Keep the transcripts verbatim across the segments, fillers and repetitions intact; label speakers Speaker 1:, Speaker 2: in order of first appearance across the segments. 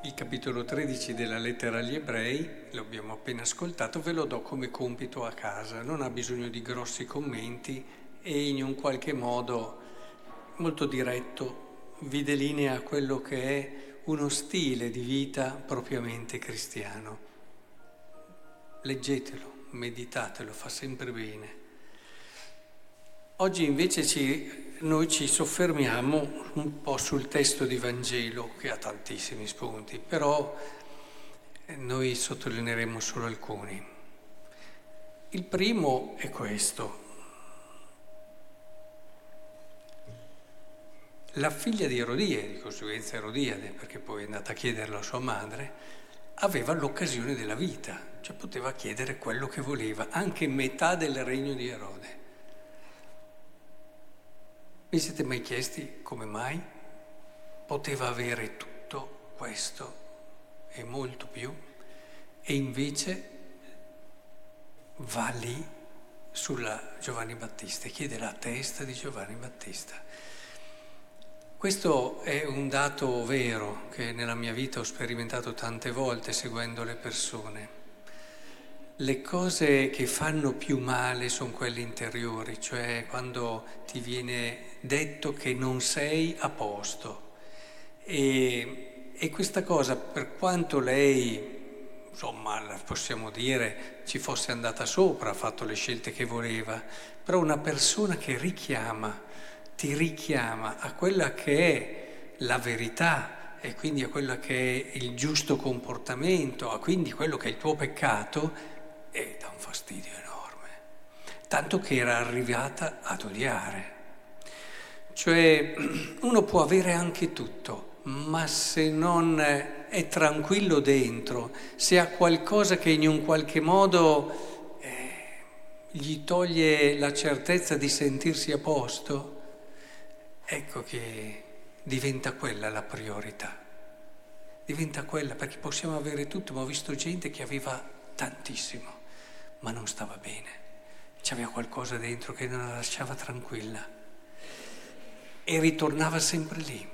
Speaker 1: Il capitolo tredici della lettera agli Ebrei, lo abbiamo appena ascoltato, ve lo do come compito a casa, non ha bisogno di grossi commenti e in un qualche modo molto diretto vi delinea quello che è uno stile di vita propriamente cristiano. Leggetelo, meditatelo, fa sempre bene. Oggi invece ci, noi ci soffermiamo un po' sul testo di Vangelo, che ha tantissimi spunti, però noi sottolineeremo solo alcuni. Il primo è questo. La figlia di Erodia, di conseguenza Erodiade, perché poi è andata a chiederlo a sua madre, aveva l'occasione della vita, cioè poteva chiedere quello che voleva, anche metà del regno di Erode. Vi siete mai chiesti come mai poteva avere tutto questo e molto più e invece va lì sulla Giovanni Battista e chiede la testa di Giovanni Battista? Questo è un dato vero che nella mia vita ho sperimentato tante volte seguendo le persone. Le cose che fanno più male sono quelle interiori, cioè quando ti viene detto che non sei a posto. E, e questa cosa, per quanto lei, insomma, possiamo dire, ci fosse andata sopra, ha fatto le scelte che voleva, però una persona che richiama, ti richiama a quella che è la verità e quindi a quella che è il giusto comportamento, a quindi quello che è il tuo peccato, e dà un fastidio enorme, tanto che era arrivata ad odiare. Cioè uno può avere anche tutto, ma se non è tranquillo dentro, se ha qualcosa che in un qualche modo eh, gli toglie la certezza di sentirsi a posto, ecco che diventa quella la priorità. Diventa quella, perché possiamo avere tutto, ma ho visto gente che aveva tantissimo, ma non stava bene, c'aveva qualcosa dentro che non la lasciava tranquilla e ritornava sempre lì,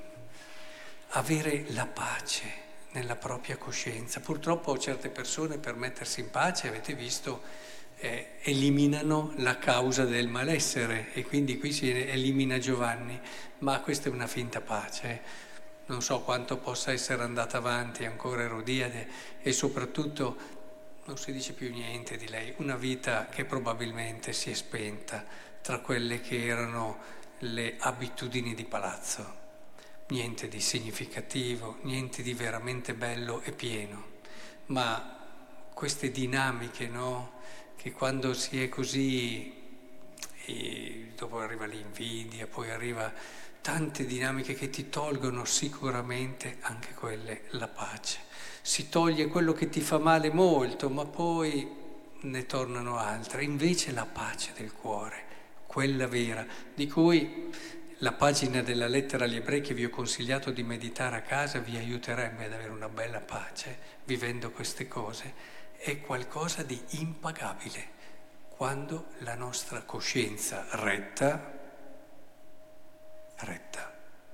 Speaker 1: avere la pace nella propria coscienza. Purtroppo certe persone per mettersi in pace, avete visto, eh, eliminano la causa del malessere e quindi qui si elimina Giovanni, ma questa è una finta pace. Eh. Non so quanto possa essere andata avanti ancora Erodiade e soprattutto non si dice più niente di lei, una vita che probabilmente si è spenta tra quelle che erano le abitudini di palazzo. Niente di significativo, niente di veramente bello e pieno, ma queste dinamiche, no? Che quando si è così, e dopo arriva l'invidia, poi arriva tante dinamiche che ti tolgono sicuramente anche quelle, la pace. Si toglie quello che ti fa male molto, ma poi ne tornano altre. Invece la pace del cuore, quella vera, di cui la pagina della lettera agli Ebrei che vi ho consigliato di meditare a casa vi aiuterebbe ad avere una bella pace, vivendo queste cose, è qualcosa di impagabile. Quando la nostra coscienza retta, retta.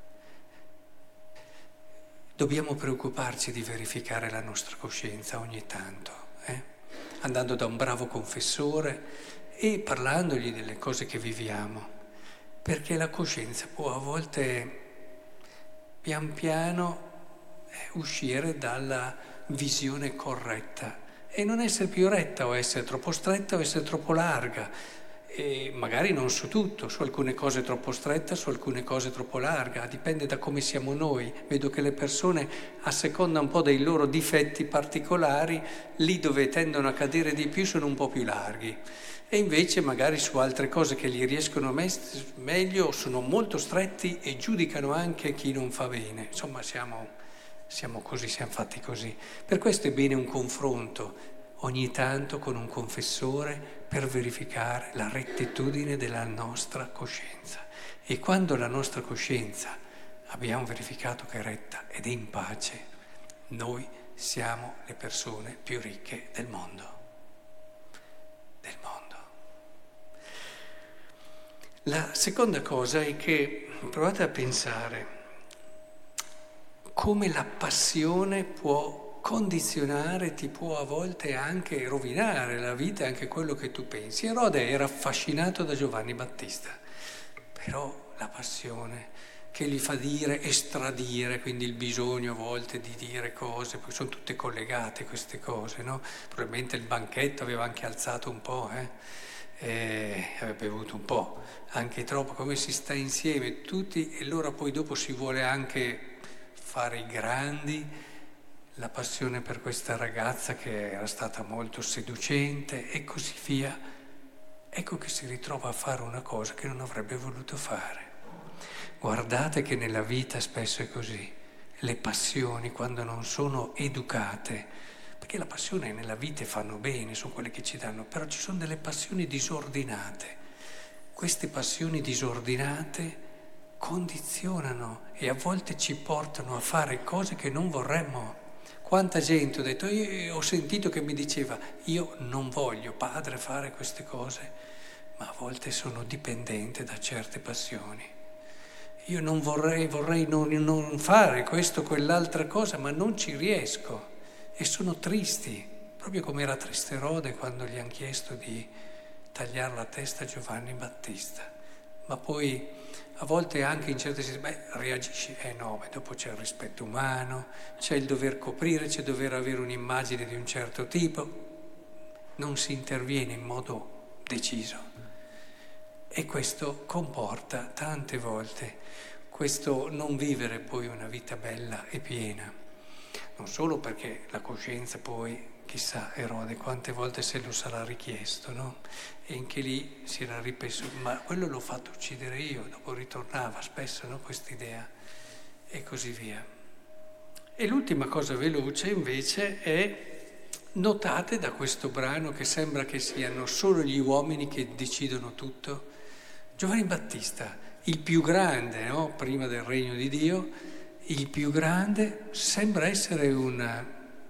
Speaker 1: Dobbiamo preoccuparci di verificare la nostra coscienza ogni tanto, eh? Andando da un bravo confessore e parlandogli delle cose che viviamo, perché la coscienza può a volte pian piano eh, uscire dalla visione corretta e non essere più retta o essere troppo stretta o essere troppo larga. E magari non su tutto, su alcune cose troppo stretta, su alcune cose troppo larga, dipende da come siamo noi. Vedo che le persone, a seconda un po' dei loro difetti particolari, lì dove tendono a cadere di più sono un po' più larghi. E invece magari su altre cose che gli riescono meglio sono molto stretti e giudicano anche chi non fa bene. Insomma siamo, siamo così, siamo fatti così. Per questo è bene un confronto ogni tanto con un confessore per verificare la rettitudine della nostra coscienza. E quando la nostra coscienza abbiamo verificato che è retta ed è in pace, noi siamo le persone più ricche del mondo. Del mondo. La seconda cosa è che provate a pensare come la passione può condizionare, ti può a volte anche rovinare la vita, anche quello che tu pensi. Erode era affascinato da Giovanni Battista, però la passione che gli fa dire e stradire, quindi il bisogno a volte di dire cose, perché sono tutte collegate queste cose, no? Probabilmente il banchetto aveva anche alzato un po', eh? E aveva bevuto un po', anche troppo, come si sta insieme tutti, e allora poi dopo si vuole anche fare i grandi, la passione per questa ragazza che era stata molto seducente e così via. Ecco che si ritrova a fare una cosa che non avrebbe voluto fare. Guardate che nella vita spesso è così, le passioni quando non sono educate, perché la passione nella vita fanno bene, sono quelle che ci danno, però ci sono delle passioni disordinate. Queste passioni disordinate condizionano e a volte ci portano a fare cose che non vorremmo. Quanta gente ho detto, io ho sentito che mi diceva, io non voglio, padre, fare queste cose, ma a volte sono dipendente da certe passioni. Io non vorrei, vorrei non, non fare questo, quell'altra cosa, ma non ci riesco. E sono tristi, proprio come era triste Erode quando gli hanno chiesto di tagliare la testa a Giovanni Battista. Ma poi a volte anche in certe situazioni, beh, reagisci, eh no, beh, dopo c'è il rispetto umano, c'è il dover coprire, c'è il dover avere un'immagine di un certo tipo, non si interviene in modo deciso. E questo comporta tante volte questo non vivere poi una vita bella e piena. Non solo perché la coscienza poi, chissà Erode quante volte se lo sarà richiesto, no? E anche lì si era ripeso, ma quello l'ho fatto uccidere io, dopo ritornava spesso, no, quest'idea e così via. E l'ultima cosa veloce invece è, notate da questo brano che sembra che siano solo gli uomini che decidono tutto, Giovanni Battista, il più grande, no? Prima del regno di Dio, il più grande sembra essere una,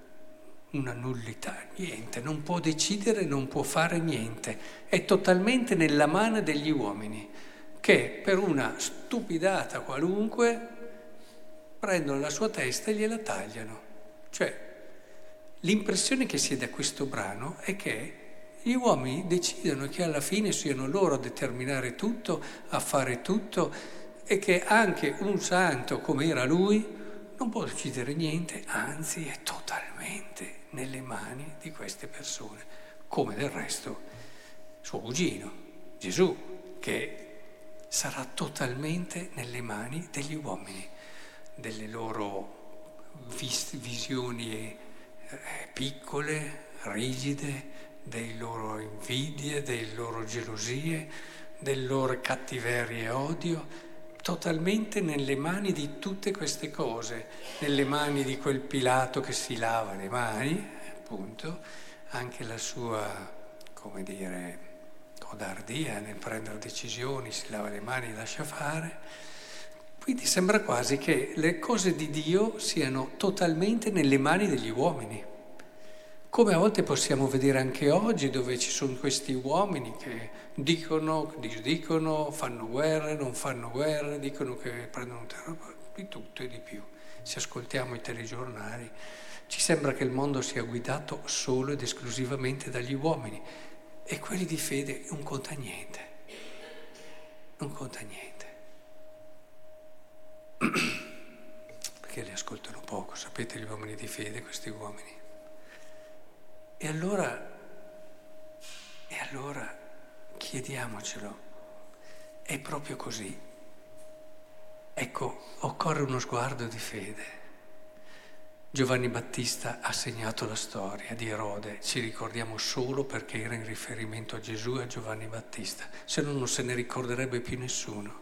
Speaker 1: una nullità, niente, non può decidere, non può fare niente, è totalmente nella mano degli uomini che per una stupidata qualunque prendono la sua testa e gliela tagliano. Cioè, l'impressione che si ha da questo brano è che gli uomini decidono che alla fine siano loro a determinare tutto, a fare tutto, e che anche un santo come era lui non può decidere niente, anzi è totalmente nelle mani di queste persone, come del resto suo cugino, Gesù, che sarà totalmente nelle mani degli uomini, delle loro vis- visioni eh, piccole, rigide, delle loro invidie, delle loro gelosie, delle loro cattiverie e odio, totalmente nelle mani di tutte queste cose, nelle mani di quel Pilato che si lava le mani, appunto, anche la sua, come dire, codardia nel prendere decisioni, si lava le mani e lascia fare. Quindi sembra quasi che le cose di Dio siano totalmente nelle mani degli uomini. Come a volte possiamo vedere anche oggi, dove ci sono questi uomini che dicono, disdicono, fanno guerre, non fanno guerre, dicono che prendono terra, di tutto e di più. Se ascoltiamo i telegiornali, ci sembra che il mondo sia guidato solo ed esclusivamente dagli uomini, e quelli di fede non conta niente, non conta niente. Perché li ascoltano poco, sapete, gli uomini di fede, questi uomini. E allora, e allora chiediamocelo, è proprio così. Ecco, occorre uno sguardo di fede. Giovanni Battista ha segnato la storia di Erode, ci ricordiamo solo perché era in riferimento a Gesù e a Giovanni Battista, se no non se ne ricorderebbe più nessuno.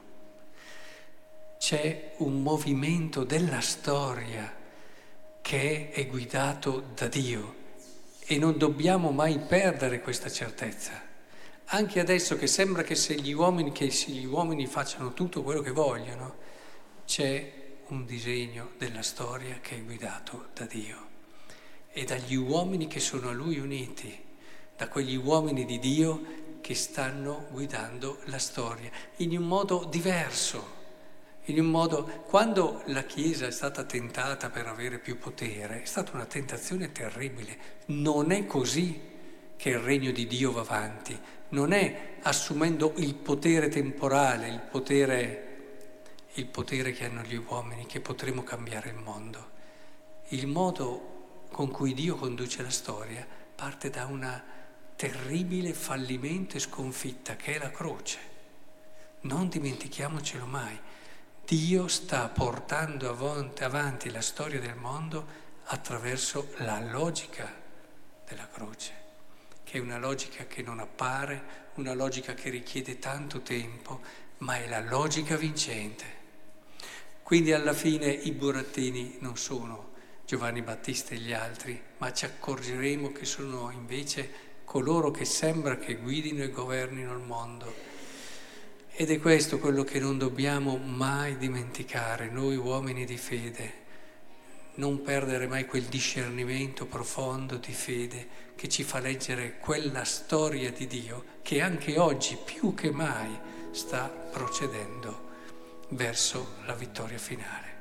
Speaker 1: C'è un movimento della storia che è guidato da Dio. E non dobbiamo mai perdere questa certezza. Anche adesso che sembra che se gli uomini, che se gli uomini facciano tutto quello che vogliono, c'è un disegno della storia che è guidato da Dio. E dagli uomini che sono a Lui uniti, da quegli uomini di Dio che stanno guidando la storia, in un modo diverso, In un modo, quando la Chiesa è stata tentata per avere più potere, è stata una tentazione terribile. Non è così che il regno di Dio va avanti, non è assumendo il potere temporale, il potere, il potere che hanno gli uomini, che potremo cambiare il mondo. Il modo con cui Dio conduce la storia parte da un terribile fallimento e sconfitta che è la croce. Non dimentichiamocelo mai. Dio sta portando avanti la storia del mondo attraverso la logica della croce, che è una logica che non appare, una logica che richiede tanto tempo, ma è la logica vincente. Quindi alla fine i burattini non sono Giovanni Battista e gli altri, ma ci accorgeremo che sono invece coloro che sembra che guidino e governino il mondo. Ed è questo quello che non dobbiamo mai dimenticare, noi uomini di fede, non perdere mai quel discernimento profondo di fede che ci fa leggere quella storia di Dio che anche oggi più che mai sta procedendo verso la vittoria finale.